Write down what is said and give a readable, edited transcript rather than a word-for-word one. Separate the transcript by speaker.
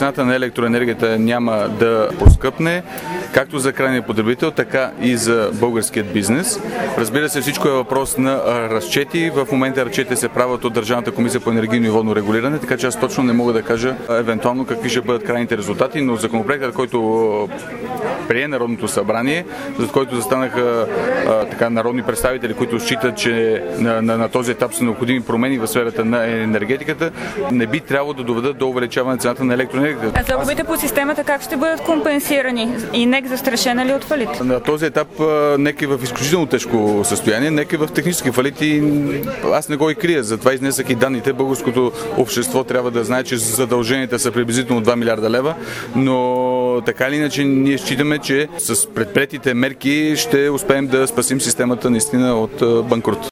Speaker 1: цената на електроенергията няма да поскъпне, както за крайния потребител, така и за българският бизнес. Разбира се, всичко е въпрос на разчети. В момента разчети се правят от Държавната комисия по енергийно и водно регулиране, така че аз точно не мога да кажа евентуално какви ще бъдат крайните резултати, но законопроектът, който прие Народното събрание, за който застанаха народни представители, които считат, че на този етап са необходими промени в сферата на енергетиката, не би трябвало да доведат до увеличаване на цената на електроенергията.
Speaker 2: А загубите по системата как ще бъдат компенсирани? И НЕК застрашена ли от фалит?
Speaker 1: На този етап НЕК е в изключително тежко състояние. НЕК е в технически фалит и аз не го и крия. Затова изнесах и данните. Българското общество трябва да знае, че задълженията са приблизително 2 милиарда лева, но така или иначе ние считаме, че с предприетите мерки ще успеем да спасим системата наистина от банкрут.